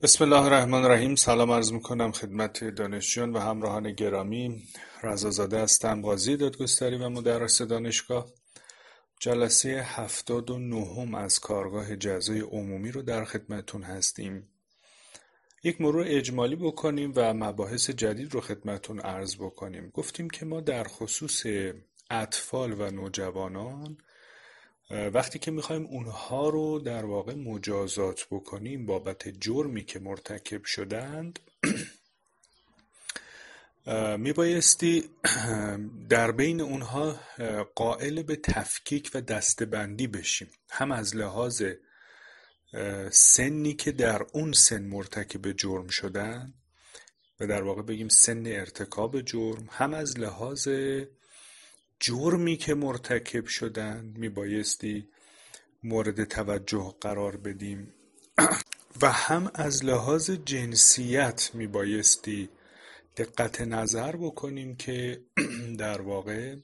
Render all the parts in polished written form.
بسم الله الرحمن الرحیم. سلام عرض میکنم خدمت دانشجویان و همراهان گرامی. رضا هستم، قاضی دادگستری و مدرس دانشگاه. جلسه 79 از کارگاه جزای عمومی رو در خدمتون هستیم. یک مرور اجمالی بکنیم و مباحث جدید رو خدمتون عرض بکنیم. گفتیم که ما در خصوص اطفال و نوجوانان وقتی که میخوایم اونها رو در واقع مجازات بکنیم بابت جرمی که مرتکب شدند، میبایستی در بین اونها قائل به تفکیک و دسته‌بندی بشیم، هم از لحاظ سنی که در اون سن مرتکب جرم شدن و در واقع بگیم سن ارتکاب جرم، هم از لحاظ جرمی که مرتکب شدن میبایستی مورد توجه قرار بدیم و هم از لحاظ جنسیت میبایستی دقت نظر بکنیم که در واقع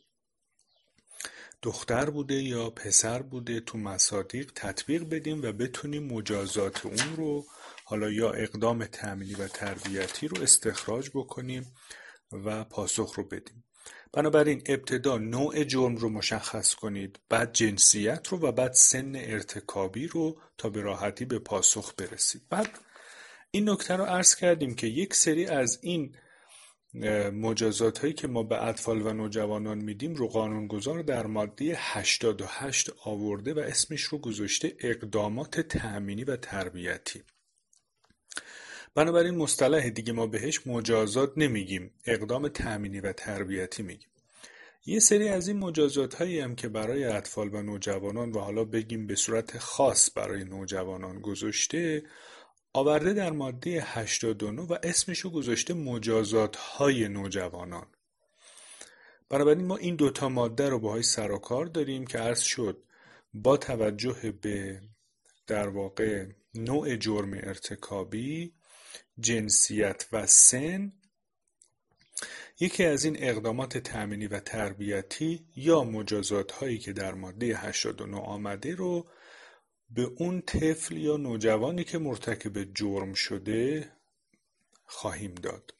دختر بوده یا پسر بوده تو مصادیق تطبیق بدیم و بتونیم مجازات اون رو، حالا یا اقدام تأمینی و تربیتی رو استخراج بکنیم و پاسخ رو بدیم. بنابراین ابتدا نوع جرم رو مشخص کنید، بعد جنسیت رو و بعد سن ارتکابی رو تا به راحتی به پاسخ برسید. بعد این نکته رو عرض کردیم که یک سری از این مجازات هایی که ما به اطفال و نوجوانان میدیم رو قانونگذار در ماده 88 آورده و اسمش رو گذاشته اقدامات تأمینی و تربیتی. بنابراین مصطلح دیگه ما بهش مجازات نمیگیم، اقدام تأمینی و تربیتی میگیم. یه سری از این مجازات هایی هم که برای اطفال و نوجوانان و حالا بگیم به صورت خاص برای نوجوانان گذاشته آورده در ماده 89 و اسمشو گذاشته مجازات های نوجوانان. بنابراین ما این دوتا ماده رو باهاش سر و کار داریم که عرض شد با توجه به در واقع نوع جرم ارتکابی، جنسیت و سن، یکی از این اقدامات تأمینی و تربیتی یا مجازات هایی که در ماده 89 آمده رو به اون طفل یا نوجوانی که مرتکب جرم شده خواهیم داد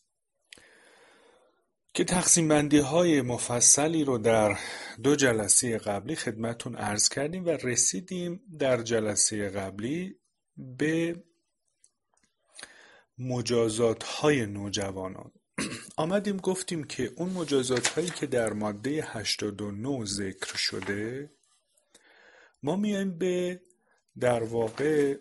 که تقسیم بندی های مفصلی رو در 2 جلسه قبلی خدمتون عرض کردیم و رسیدیم در جلسه قبلی به مجازات های نوجوانان. آمدیم گفتیم که اون مجازات هایی که در ماده 89 ذکر شده ما میایم به در واقع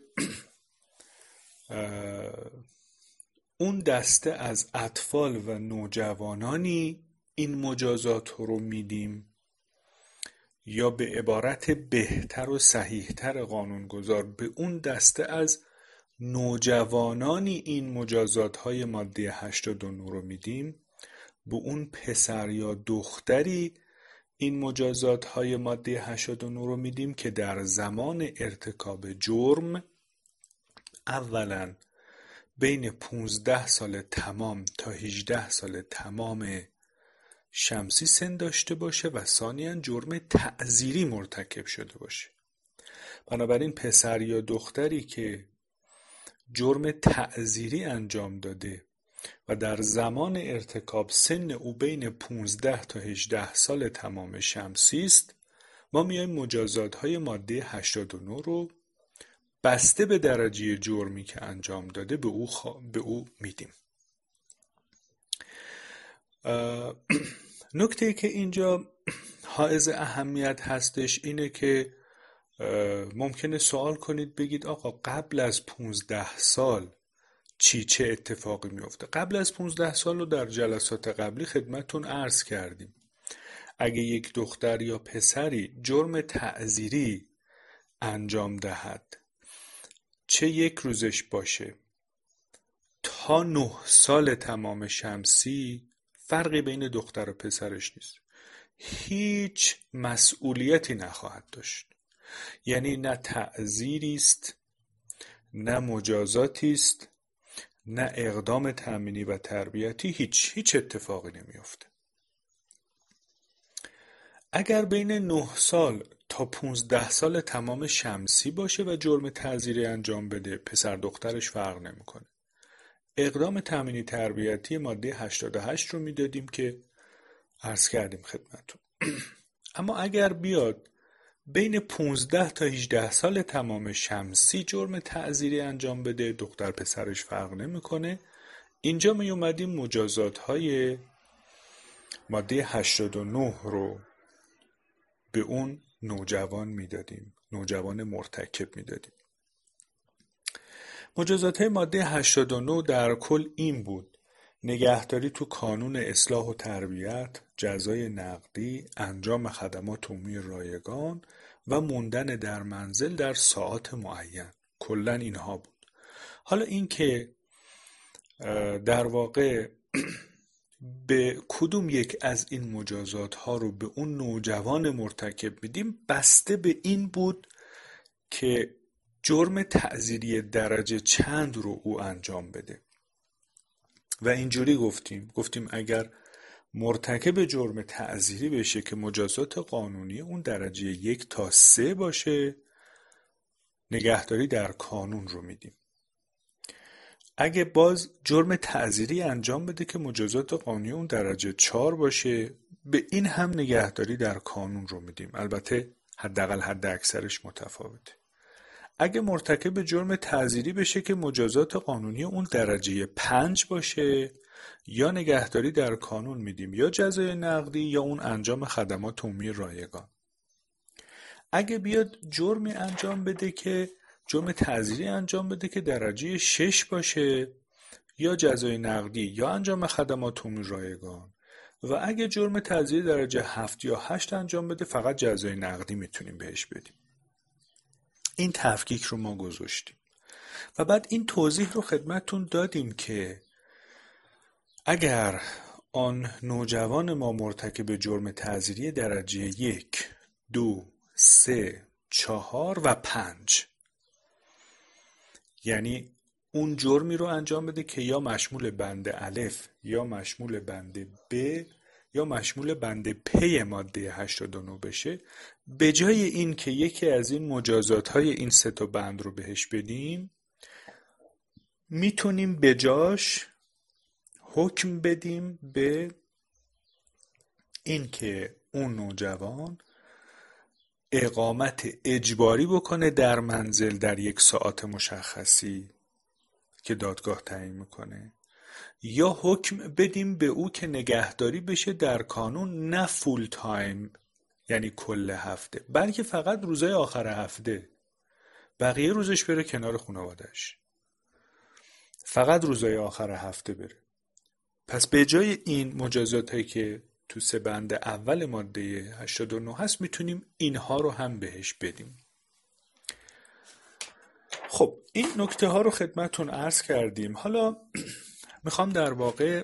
اون دسته از اطفال و نوجوانانی این مجازات رو میدیم، یا به عبارت بهتر و صحیحتر قانونگذار به اون دسته از نوجوانانی این مجازات های ماده 89 رو میدیم، به اون پسر یا دختری این مجازات های ماده 89 رو میدیم که در زمان ارتکاب جرم اولا بین 15 سال تمام تا 18 سال تمام شمسی سن داشته باشه و ثانیاً جرم تعزیری مرتکب شده باشه. بنابراین پسر یا دختری که جرم تعزیری انجام داده و در زمان ارتکاب سن او بین 15 تا 18 سال تمام شمسی است، ما میایم مجازات های ماده 89 رو بسته به درجه جرمی که انجام داده به او میدیم. نکته که اینجا حائز اهمیت هستش اینه که ممکنه سوال کنید بگید آقا قبل از 15 سال چه اتفاقی میفته؟ قبل از 15 سال رو در جلسات قبلی خدمتون عرض کردیم. اگه یک دختر یا پسری جرم تعزیری انجام دهد، چه یک روزش باشه تا 9 سال تمام شمسی، فرقی بین دختر و پسرش نیست، هیچ مسئولیتی نخواهد داشت. یعنی نه تعزیری است، نه مجازاتی است، نه اقدام تأمینی و تربیتی، هیچ اتفاقی نمیفته. اگر بین 9 سال تا 15 سال تمام شمسی باشه و جرم تعزیری انجام بده، پسر دخترش فرق نمیکنه. اقدام تأمینی تربیتی ماده 88 رو میدادیم که عرض کردیم خدمتتون. اما اگر بیاد بین 15 تا 18 سال تمام شمسی جرم تعزیری انجام بده، دختر پسرش فرق نمیکنه. اینجا می اومدیم مجازات های ماده 89 رو به اون نوجوان میدادیم، نوجوان مرتکب میدادیم. مجازات های ماده 89 در کل این بود: نگهداری تو کانون اصلاح و تربیت، جزای نقدی، انجام خدمات عمومی رایگان و موندن در منزل در ساعات معین. کلا اینها بود. حالا این که در واقع به کدوم یک از این مجازات ها رو به اون نوجوان مرتکب میدیم بسته به این بود که جرم تعزیری درجه چند رو او انجام بده. و اینجوری گفتیم اگر مرتکب جرم تعزیری بشه که مجازات قانونی اون درجه 1 تا 3 باشه، نگهداری در کانون رو میدیم. اگه باز جرم تعزیری انجام بده که مجازات قانونی اون درجه 4 باشه، به این هم نگهداری در کانون رو میدیم. البته حداقل حد اکثرش متفاوته. اگه مرتکب جرم تعزیری بشه که مجازات قانونی اون درجه 5 باشه، یا نگهداری در کانون میدیم یا جزای نقدی یا اون انجام خدمات عمومی رایگان. اگه بیاد جرم تعزیری انجام بده که درجه 6 باشه، یا جزای نقدی یا انجام خدمات عمومی رایگان. و اگه جرم تعزیری درجه 7 یا 8 انجام بده، فقط جزای نقدی میتونیم بهش بدیم. این تفکیک رو ما گذاشتیم و بعد این توضیح رو خدمتتون دادیم که اگر آن نوجوان ما مرتکب جرم تعزیری درجه 1 2 3 4 و 5، یعنی اون جرمی رو انجام بده که یا مشمول بند الف یا مشمول بند ب یا مشمول بند پی ماده 89 بشه، به جای این که یکی از این مجازات های این 3 تا بند رو بهش بدیم، میتونیم به جاش حکم بدیم به این که اون نوجوان اقامت اجباری بکنه در منزل در یک ساعت مشخصی که دادگاه تعیین میکنه، یا حکم بدیم به او که نگهداری بشه در کانون، نه فول تایم یعنی کل هفته، بلکه فقط روزهای آخر هفته، بقیه روزش بره کنار خانواده‌اش، فقط روزهای آخر هفته بره. پس به جای این مجازات هایی که تو 3 بند اول ماده 89 هست، میتونیم اینها رو هم بهش بدیم. خب این نکته ها رو خدمتتون عرض کردیم. حالا میخوام در واقع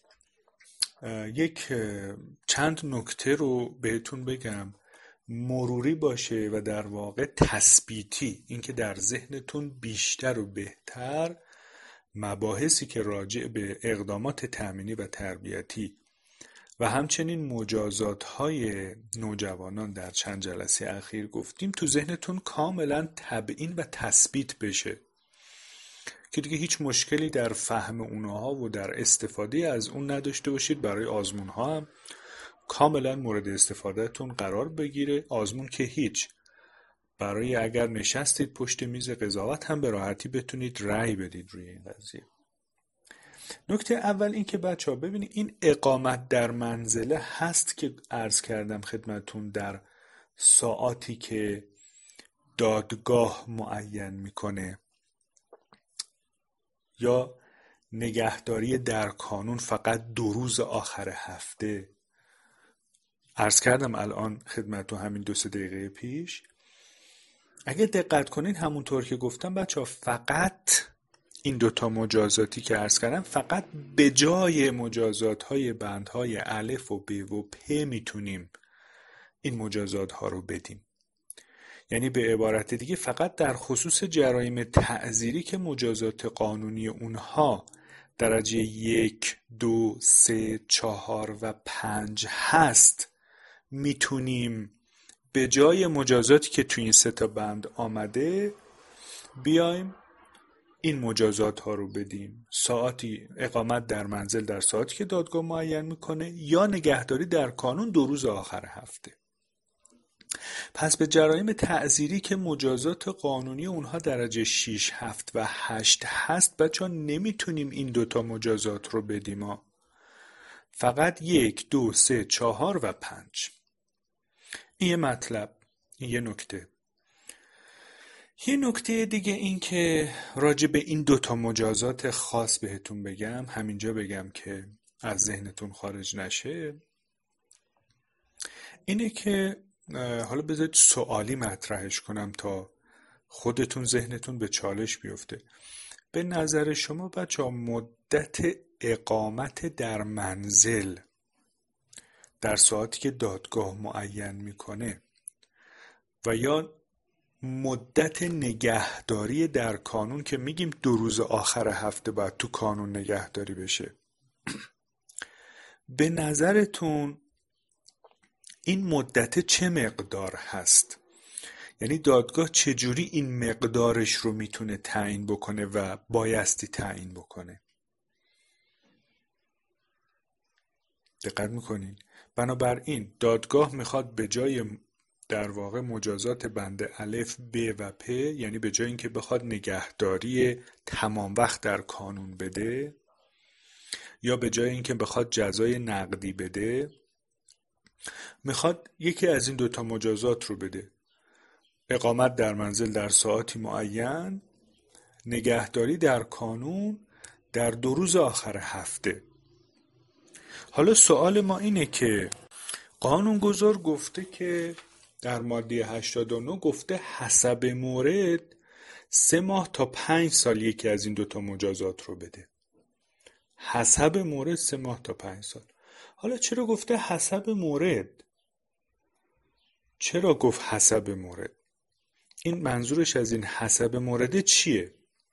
چند نکته رو بهتون بگم، مروری باشه و در واقع تثبیتی، اینکه در ذهنتون بیشتر و بهتر مباحثی که راجع به اقدامات تأمینی و تربیتی و همچنین مجازات های نوجوانان در چند جلسه اخیر گفتیم تو ذهنتون کاملا تبیین و تثبیت بشه که دیگه هیچ مشکلی در فهم اونها و در استفاده از اون نداشته باشید. برای آزمون ها هم کاملا مورد استفادهتون قرار بگیره. آزمون که هیچ، برای اگر نشستید پشت میز قضاوت هم به راحتی بتونید رأی بدید روی این قضیه. نکته اول این که بچه ها ببینید، این اقامت در منزله هست که عرض کردم خدمتون در ساعاتی که دادگاه معین میکنه، یا نگهداری در کانون فقط 2 روز آخر هفته. عرض کردم الان خدمتون همین 2-3 دقیقه پیش، اگه دقت کنین همونطور که گفتم بچه ها، فقط این 2 تا مجازاتی که عرض کردم فقط به جای مجازات های بندهای الف و ب و پ میتونیم این مجازات ها رو بدیم. یعنی به عبارت دیگه فقط در خصوص جرایم تعزیری که مجازات قانونی اونها درجه 1 2 3 4 و 5 هست میتونیم به جای مجازاتی که تو این 3 تا بند آمده بیایم این مجازات ها رو بدیم: ساعتی اقامت در منزل در ساعتی که دادگاه معین میکنه یا نگهداری در کانون 2 روز آخر هفته. پس به جرایم تعزیری که مجازات قانونی اونها درجه 6، 7 و 8 هست بچه ها نمیتونیم این 2 تا مجازات رو بدیم ها. فقط 1، 2، 3، 4 و 5. این یه مطلب، این یه نکته. یه نکته دیگه این که راجع به این 2 تا مجازات خاص بهتون بگم، همینجا بگم که از ذهنتون خارج نشه، اینه که حالا بذارید سوالی مطرحش کنم تا خودتون ذهنتون به چالش بیفته. به نظر شما بچه‌ها مدت اقامت در منزل در ساعتی که دادگاه معین میکنه و یا مدت نگهداری در کانون که میگیم 2 روز آخر هفته باید تو کانون نگهداری بشه، به نظرتون این مدت چه مقدار هست؟ یعنی دادگاه چجوری این مقدارش رو میتونه تعیین بکنه و بایستی تعیین بکنه؟ دقت میکنین؟ بنابراین دادگاه میخواد به جای در واقع مجازات بند الف، ب و پ، یعنی به جای اینکه بخواد نگهداری تمام وقت در کانون بده یا به جای اینکه بخواد جزای نقدی بده، میخواد یکی از این 2 تا مجازات رو بده: اقامت در منزل در ساعتی معین، نگهداری در کانون در 2 روز آخر هفته. حالا سوال ما اینه که قانونگذار گفته که در ماده 89 گفته حسب مورد 3 ماه تا 5 سال یکی از این 2 تا مجازات رو بده. حسب مورد 3 ماه تا 5 سال. حالا چرا گفته حسب مورد؟ چرا گفت حسب مورد؟ این منظورش از این حسب مورد چیه؟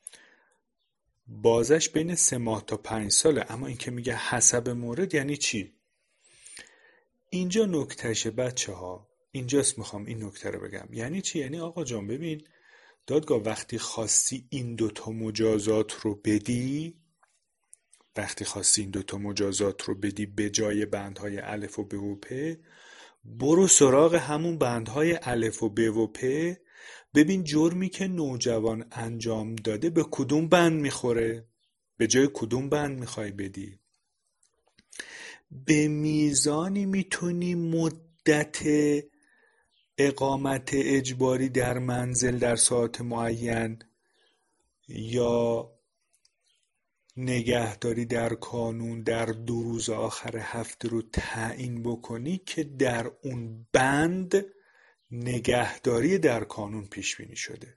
بازش بین 3 ماه تا 5 ساله، اما این که میگه حسب مورد یعنی چی؟ اینجا نکتهشه بچه ها، اینجاست میخوام این نکته رو بگم. یعنی چی؟ یعنی آقا جان ببین، دادگاه وقتی خواستی این 2 تا مجازات رو بدی، به جای بندهای الف و ب و پ، برو سراغ همون بندهای الف و ب و پ، ببین جرمی که نوجوان انجام داده به کدوم بند میخوره، به جای کدوم بند میخوای بدی. به میزانی میتونی مدت اقامت اجباری در منزل در ساعت معین یا نگهداری در کانون در 2 روز آخر هفته رو تعیین بکنی که در اون بند نگهداری در کانون پیش بینی شده.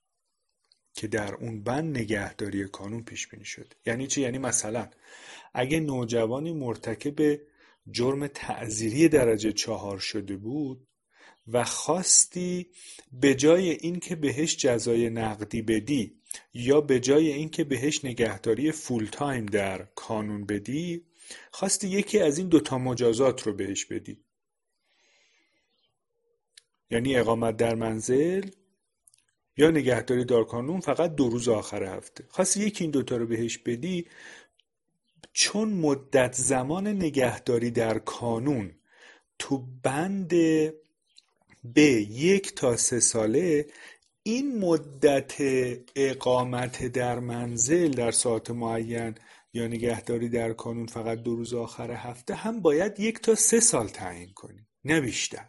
یعنی چی؟ یعنی مثلا اگه نوجوانی مرتکب جرم تعزیری درجه 4 شده بود و خواستی به جای این که بهش جزای نقدی بدی یا به جای این که بهش نگهداری فول تایم در کانون بدی، خواستی یکی از این 2 تا مجازات رو بهش بدی، یعنی اقامت در منزل یا نگهداری در کانون فقط 2 روز آخر هفته، خواستی یکی این 2 تا رو بهش بدی، چون مدت زمان نگهداری در کانون تو بند به 1 تا 3 ساله، این مدت اقامت در منزل در ساعت معین یا نگهداری در کانون فقط 2 روز آخر هفته هم باید 1 تا 3 سال تعیین کنی، نه بیشتر.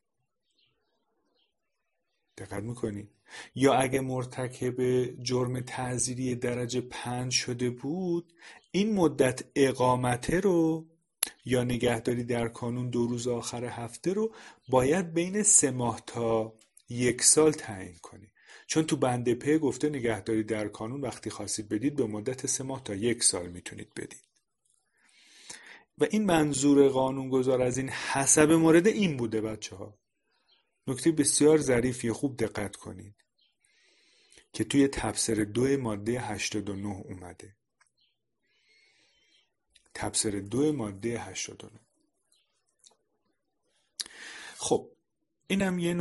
دقت میکنی؟ یا اگه مرتکب جرم تعزیری درجه 5 شده بود، این مدت اقامته رو یا نگهداری در کانون 2 روز آخر هفته رو باید بین 3 ماه تا 1 سال تعیین کنی، چون تو بند پ گفته نگهداری در کانون وقتی خواستید بدید به مدت 3 ماه تا 1 سال میتونید بدید. و این منظور قانونگذار از این حسب مورد این بوده بچه ها. نکته بسیار ظریفی، خوب دقت کنید که توی تبصره 2 ماده 89 اومده. تبصره 2 ماده 89. خب اینم یه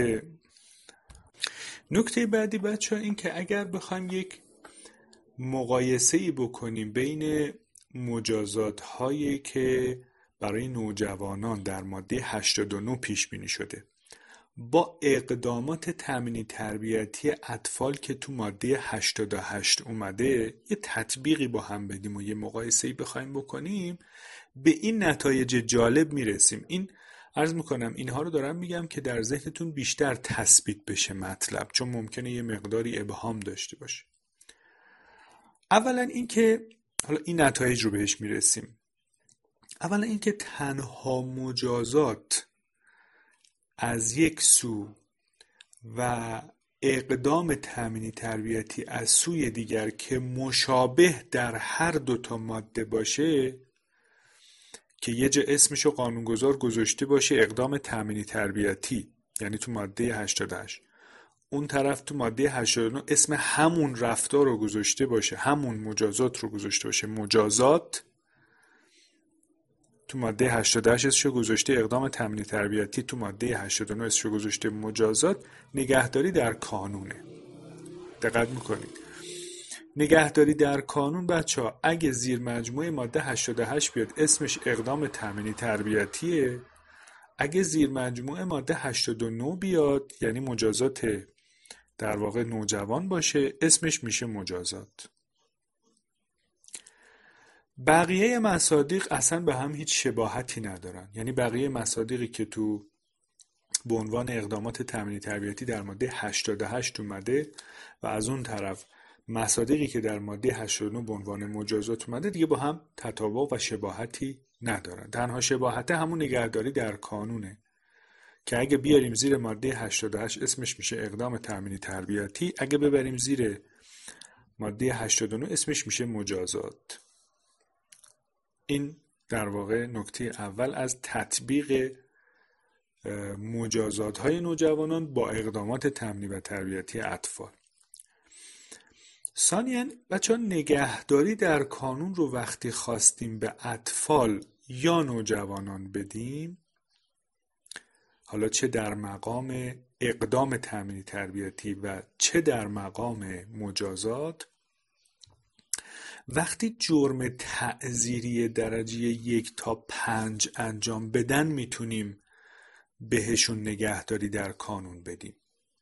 نکته بعدی بچه ها این که اگر بخوایم یک مقایسه‌ای بکنیم بین مجازات هایی که برای نوجوانان در ماده 89 پیش بینی شده با اقدامات تامینی تربیتی اطفال که تو ماده 88 اومده، یه تطبیقی با هم بدیم و یه مقایسه‌ای بخوایم بکنیم، به این نتایج جالب میرسیم. این عرض میکنم اینها رو دارم میگم که در ذهنتون بیشتر تثبیت بشه مطلب، چون ممکنه یه مقداری ابهام داشته باشه. اولا این که حالا این نتایج رو بهش میرسیم. اولا این که تنها مجازات از یک سو و اقدام تامینی تربیتی از سوی دیگر که مشابه در هر دوتا ماده باشه، که یه جا اسمشو قانونگذار گذاشته باشه اقدام تامینی تربیتی، یعنی تو ماده 88، اون طرف تو ماده 89 اسم همون رفتار رو گذاشته باشه، همون مجازات رو گذاشته باشه مجازات، تو ماده 88 اسمشو گذاشته اقدام تامینی تربیتی، تو ماده 89 اسمشو گذاشته مجازات، نگهداری در قانونه. دقت میکنید نگهداری در قانون بچه ها اگه زیر مجموعه ماده 88 بیاد اسمش اقدام تامینی تربیتیه، اگه زیر مجموعه ماده 89 بیاد یعنی مجازات در واقع نوجوان باشه اسمش میشه مجازات. بقیه مصادیق اصلا به هم هیچ شباهتی ندارن، یعنی بقیه مصادیقی که تو به عنوان اقدامات تامینی تربیتی در ماده 88 اومده و از اون طرف مصادیقی که در ماده 89 به عنوان مجازات اومده دیگه با هم تطابق و شباهتی ندارن. تنها شباهت همون نگهداری در قانونه که اگه بیاریم زیر ماده 88 اسمش میشه اقدام تامینی تربیتی، اگه ببریم زیر ماده 89 اسمش میشه مجازات. این در واقع نکته اول از تطبیق مجازات های نوجوانان با اقدامات تامینی و تربیتی اطفال. ثانیاً بچه‌ها نگهداری در قانون رو وقتی خواستیم به اطفال یا نوجوانان بدیم، حالا چه در مقام اقدام تامینی تربیتی و چه در مقام مجازات، وقتی جرم تعزیری درجه 1 تا 5 انجام بدن میتونیم بهشون نگهداری در قانون بدیم.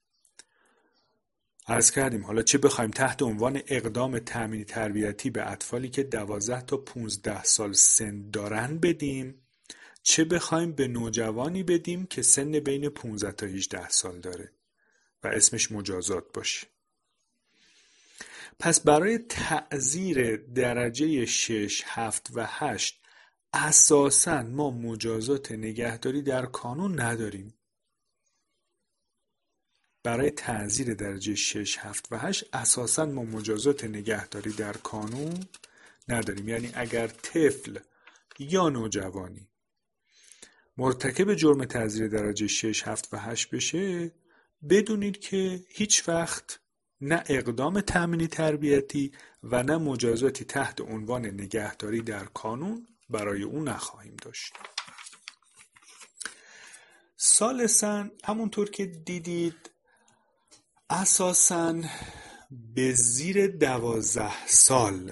عرض کردیم حالا چه بخوایم تحت عنوان اقدام تامینی تربیتی به اطفالی که 12 تا 15 سال سن دارن بدیم، چه بخوایم به نوجوانی بدیم که سن بین 15 تا 18 سال داره و اسمش مجازات باشه. پس برای تعزیر درجه 6, 7 و 8 اساساً ما مجازات نگهداری در قانون نداریم. برای تعزیر درجه 6, 7 و 8 اساساً ما مجازات نگهداری در قانون نداریم. یعنی اگر طفل یا نوجوانی مرتکب جرم تعزیر درجه 6, 7 و 8 بشه، بدونید که هیچ وقت نه اقدام تامینی تربیتی و نه مجازاتی تحت عنوان نگهداری در قانون برای اون نخواهیم داشت. ثالثاً همونطور که دیدید اساساً به زیر 12 سال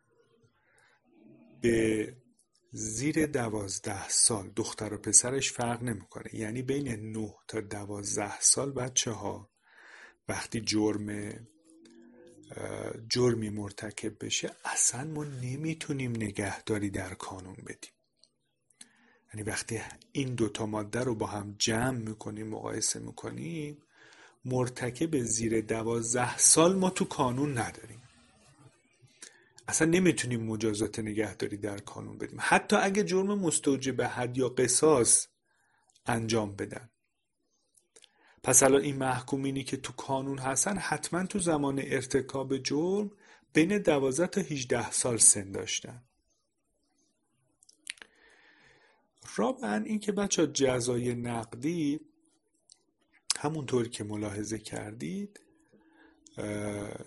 دختر و پسرش فرق نمیکنه، یعنی بین 9 تا 12 سال بچه ها وقتی جرمی مرتکب بشه اصلا ما نمیتونیم نگهداری در قانون بدیم. یعنی وقتی این دوتا ماده رو با هم جمع میکنیم مقایسه میکنیم، مرتکب زیر 12 سال ما تو قانون نداریم، اصلا نمیتونیم مجازات نگهداری در قانون بدیم، حتی اگه جرم مستوجب حد یا قصاص انجام بدن. پس الان این محکومینی که تو قانون هستن حتما تو زمان ارتکاب جرم بین 12 تا 18 سال سن داشتن. رابعاً این که بچه جزای نقدی همونطور که ملاحظه کردید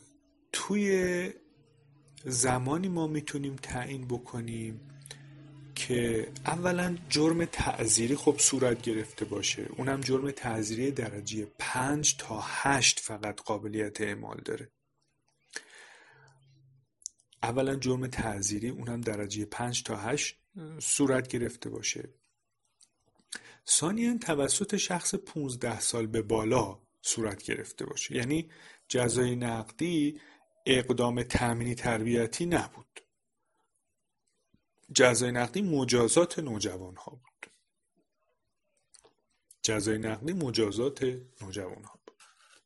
توی زمانی ما میتونیم تعیین بکنیم که اولا جرم تعزیری خب صورت گرفته باشه، اونم جرم تعزیری درجه 5 تا 8 فقط قابلیت اعمال داره. اولا جرم تعزیری اونم درجه 5 تا 8 صورت گرفته باشه. ثانیاً توسط شخص 15 سال به بالا صورت گرفته باشه، یعنی جزای نقدی اقدام تأمینی تربیتی نبود، جزای نقدی مجازات نوجوان ها بود. جزای نقدی مجازات نوجوان ها بود.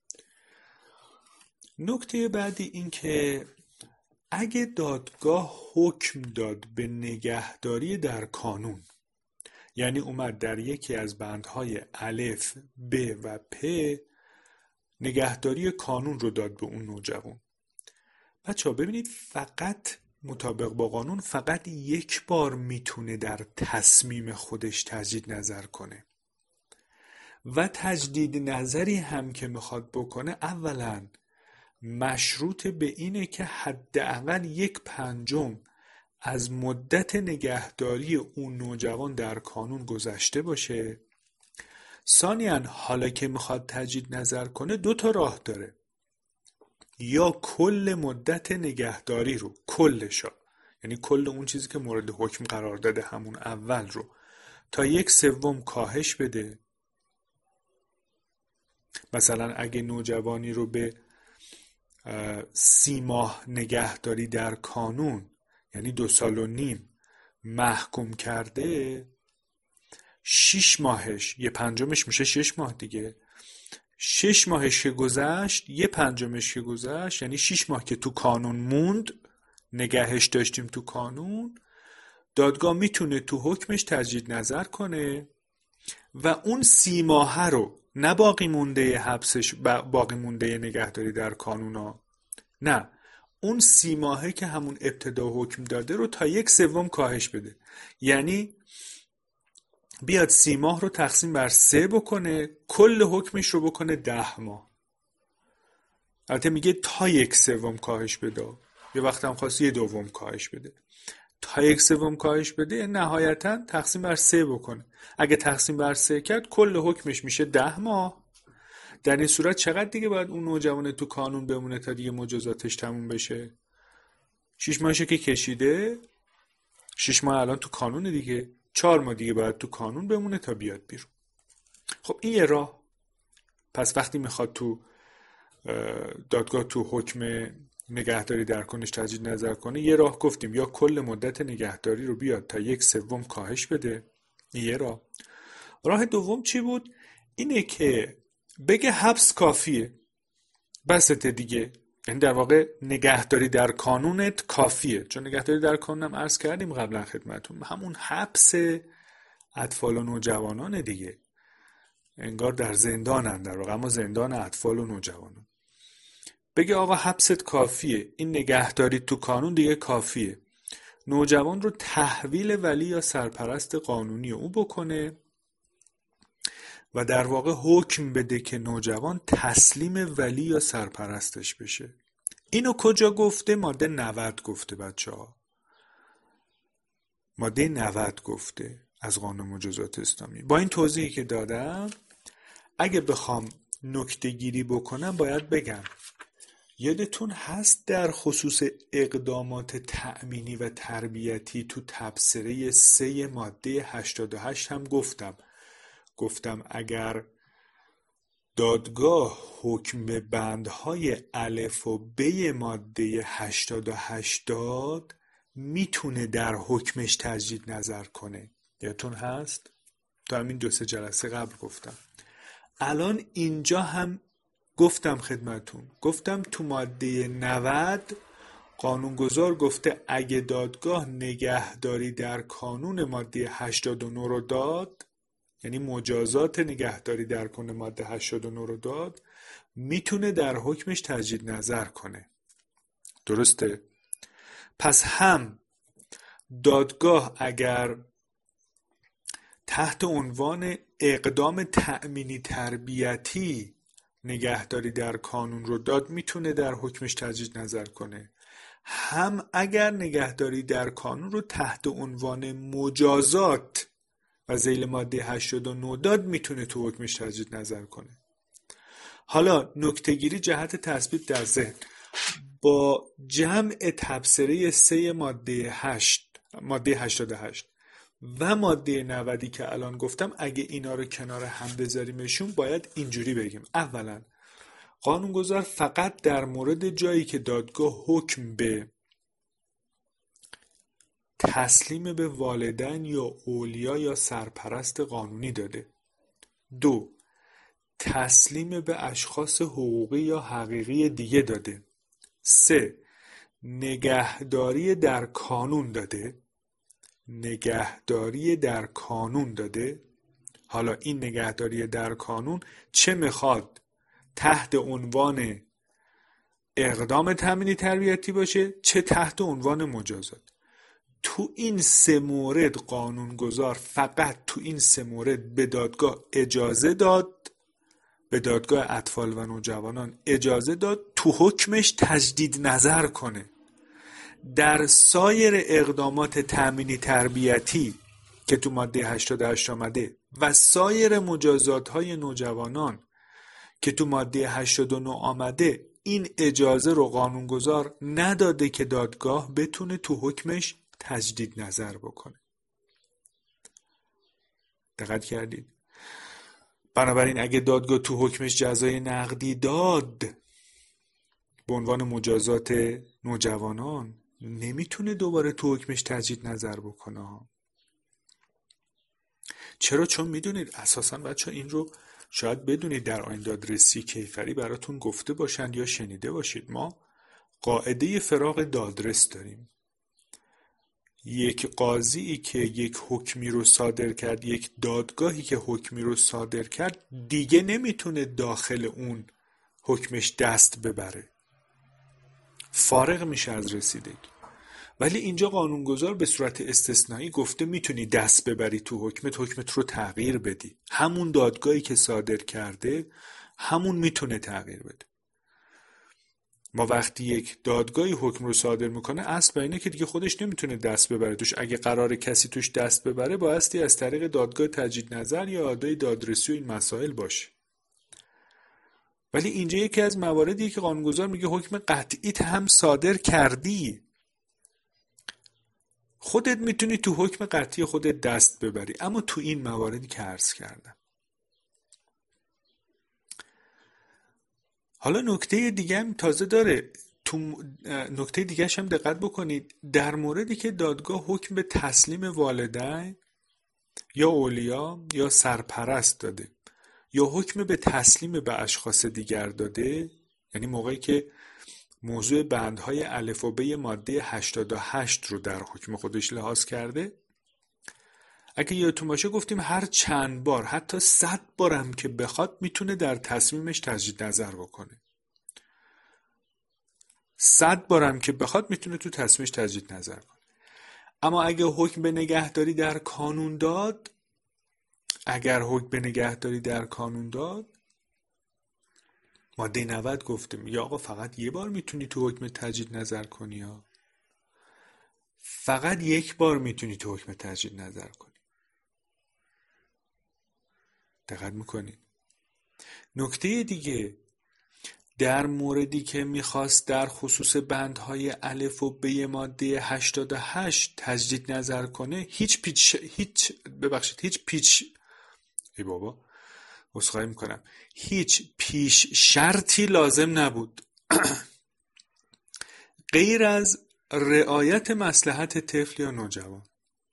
نکته بعدی این که اگه دادگاه حکم داد به نگهداری در کانون، یعنی اومد در یکی از بندهای الف، ب و پ نگهداری کانون رو داد به اون نوجوان. بچه‌ها ببینید فقط مطابق با قانون فقط یک بار میتونه در تصمیم خودش تجدید نظر کنه و تجدید نظری هم که میخواد بکنه اولا مشروط به اینه که حداقل 1/5 از مدت نگهداری اون نوجوان در کانون گذشته باشه. ثانیاً حالا که میخواد تجدید نظر کنه 2 تا راه داره، یا کل مدت نگهداری رو کلشا، یعنی کل اون چیزی که مورد حکم قرار داده همون اول رو تا 1/3 کاهش بده. مثلا اگه نوجوانی رو به 30 ماه نگهداری در کانون یعنی 2.5 سال محکوم کرده، 6 ماهش 1/5 میشه 6 ماه دیگه، 6 ماهش که گذشت 1/5 که گذشت یعنی 6 ماه که تو کانون موند نگهش داشتیم تو کانون، دادگاه میتونه تو حکمش تجدید نظر کنه و اون 30 ماهه رو نه باقی مونده حبسش باقی مونده نگهداری در کانونا، نه اون 30 ماهه که همون ابتدا حکم داده رو تا 1/3 کاهش بده، یعنی بیاد 30 ماه رو تقسیم بر 3 بکنه، کل حکمش رو بکنه 10 ماه. البته میگه تا 1/3 کاهش بده، یه وقت هم خواست 1/2 کاهش بده. تا 1/3 کاهش بده نهایتا تقسیم بر 3 بکنه. اگه تقسیم بر 3 کرد کل حکمش میشه 10 ماه. در این صورت چقدر دیگه باید اون نوجوان تو کانون بمونه تا دیگه مجازاتش تموم بشه؟ 6 ماهشه که کشیده، 6 ماه الان تو کانون دیگه، 4 ماه دیگه باید تو کانون بمونه تا بیاد بیرون. خب این یه راه. پس وقتی میخواد تو دادگاه تو حکم نگهداری در کانونش تجدید نظر کنه، یه راه گفتیم یا کل مدت نگهداری رو بیاد تا 1/3 کاهش بده، این یه راه. راه دوم چی بود؟ اینه که بگه حبس کافیه، بسته دیگه، یعنی در واقع نگهداری در کانونت کافیه، چون نگهداری در کانون هم عرض کردیم قبلا خدمتون همون حبس اطفال و نوجوانان دیگه، انگار در زندانن در واقع، اما زندان اطفال و نوجوانان. بگه آقا حبست کافیه، این نگهداری تو کانون دیگه کافیه، نوجوان رو تحویل ولی یا سرپرست قانونی او بکنه و در واقع حکم بده که نوجوان تسلیم ولی یا سرپرستش بشه. اینو کجا گفته؟ ماده 90 گفته بچه ها. ماده 90 گفته از قانون مجازات اسلامی. با این توضیحی که دادم اگه بخوام نکته گیری بکنم باید بگم یادتون هست در خصوص اقدامات تأمینی و تربیتی تو تبصره 3 ماده 88 هم گفتم اگر دادگاه حکم به بندهای الف و ب ماده 88 داد میتونه در حکمش تجدید نظر کنه. یادتون هست؟ تو همین 2-3 جلسه قبل گفتم. الان اینجا هم گفتم خدمتون، گفتم تو ماده 90 قانونگذار گفته اگه دادگاه نگهداری در کانون ماده 89 رو داد، یعنی مجازات نگهداری در کانون ماده 89 رو داد، میتونه در حکمش تجدید نظر کنه. درسته؟ پس هم دادگاه اگر تحت عنوان اقدام تأمینی تربیتی نگهداری در کانون رو داد میتونه در حکمش تجدید نظر کنه، هم اگر نگهداری در کانون رو تحت عنوان مجازات و ذیل ماده 89 داد میتونه تو حکمش تجدید نظر کنه. حالا نکته‌گیری جهت تثبیت در ذهن: با جمع تبصره 3 ماده 88 و ماده 90 که الان گفتم، اگه اینا رو کنار هم بذاریمشون باید اینجوری بگیم: اولا قانونگذار فقط در مورد جایی که دادگاه حکم به تسلیم به والدین یا اولیا یا سرپرست قانونی داده. 2. تسلیم به اشخاص حقوقی یا حقیقی دیگه داده. 3. نگهداری در کانون داده. حالا این نگهداری در کانون چه میخواد تحت عنوان اقدام تامینی تربیتی باشه، چه تحت عنوان مجازات. تو این 3 مورد قانونگذار فقط تو این 3 مورد به دادگاه اجازه داد، به دادگاه اطفال و نوجوانان اجازه داد تو حکمش تجدید نظر کنه. در سایر اقدامات تامینی تربیتی که تو ماده 88 آمده و سایر مجازات‌های نوجوانان که تو ماده 89 آمده، این اجازه رو قانونگذار نداده که دادگاه بتونه تو حکمش تجدید نظر بکنه. دقت کردید؟ بنابراین اگه دادگاه تو حکمش جزای نقدی داد به عنوان مجازات نوجوانان، نمیتونه دوباره تو حکمش تجدید نظر بکنه. چرا؟ چون میدونید اساساً بچه این رو شاید بدونید در آیین دادرسی کیفری براتون گفته باشند یا شنیده باشید. ما قاعده فراغ دادرس داریم. یک قاضی که یک حکمی رو صادر کرد، یک دادگاهی که حکمی رو صادر کرد، دیگه نمیتونه داخل اون حکمش دست ببره، فارغ میشه از رسیدگی. ولی اینجا قانونگذار به صورت استثنایی گفته میتونی دست ببری تو حکمت رو تغییر بدی. همون دادگاهی که صادر کرده همون میتونه تغییر بده. ما وقتی یک دادگاهی حکم رو صادر میکنه، اصل بر اینه که دیگه خودش نمیتونه دست ببره توش. اگه قرار کسی توش دست ببره بایستی از طریق دادگاه تجدید نظر یا ادای دادرسی و این مسائل باشه. ولی اینجا یکی از مواردیه که قانونگذار میگه حکم قطعیت هم صادر کردی، خودت میتونی تو حکم قطعی خودت دست ببری، اما تو این مواردی که عرض کردم. حالا نکته دیگه هم تازه داره. تو نکته دیگه هم دقت بکنید. در موردی که دادگاه حکم به تسلیم والدین یا اولیا یا سرپرست داده یا حکم به تسلیم به اشخاص دیگر داده، یعنی موقعی که موضوع بندهای الف و ب ماده 88 رو در حکم خودش لحاظ کرده، اگه یادتون باشه گفتیم هر چند بار، حتی 100 بارم که بخواد میتونه در تصمیمش تجدید نظر بکنه. 100 بارم که بخواد میتونه تو تصمیمش تجدید نظر کنه. اما اگه حکم به نگهداری در کانون داد، ماده 90 گفتیم یا آقا فقط یه بار میتونی تو حکم تجدید نظر کنی، ها فقط یک بار میتونی تو حکم تجدید نظر کنی. دقت میکنی؟ نکته دیگه، در موردی که میخواست در خصوص بندهای الف و ب ماده 88 تجدید نظر کنه، هیچ پیش شرطی لازم نبود غیر از رعایت مصلحت طفل یا نوجوان.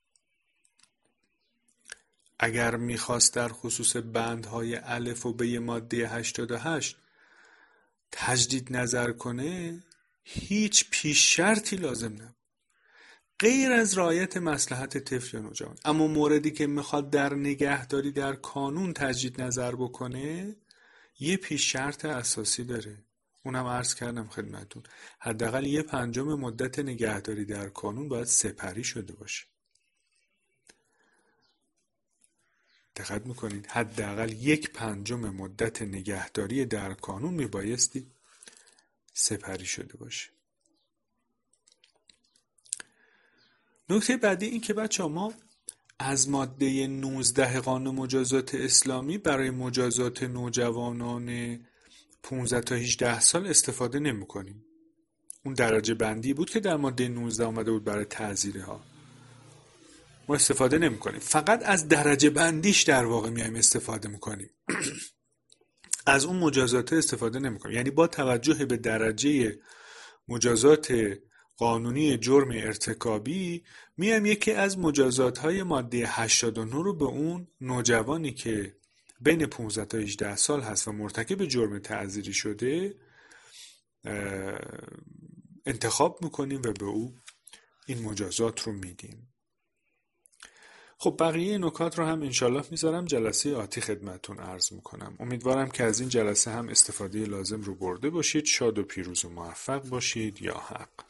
اگر میخواست در خصوص بندهای الف و ب ماده 88 تجدید نظر کنه، هیچ پیش شرطی لازم نبود غیر از رعایت مصلحت طفل یا نوجوان. اما موردی که میخواد در نگهداری در کانون تجدید نظر بکنه، یه پیش شرط اساسی داره. اونم عرض کردم خدمتون، حداقل 1/5 مدت نگهداری در کانون باید سپری شده باشه. دقت میکنید؟ حداقل 1/5 مدت نگهداری در کانون میبایستی سپری شده باشه. نکته بعدی این که بچه ما از ماده 19 قانون مجازات اسلامی برای مجازات نوجوانان 15 تا 18 سال استفاده نمی کنیم. اون درجه بندی بود که در ماده 19 آمده بود برای تعزیری ها. ما استفاده نمی کنیم. فقط از درجه بندیش در واقع میایم استفاده میکنیم. از اون مجازات استفاده نمی کنیم. یعنی با توجه به درجه مجازات قانونی جرم ارتکابی میایم یکی از مجازات های ماده 89 رو به اون نوجوانی که بین 15 تا 18 سال هست و مرتکب جرم تعزیری شده انتخاب میکنیم و به او این مجازات رو میدیم. خب بقیه نکات رو هم انشالله میذارم جلسه آتی خدمتون عرض میکنم. امیدوارم که از این جلسه هم استفاده لازم رو برده باشید. شاد و پیروز و موفق باشید. یا حق.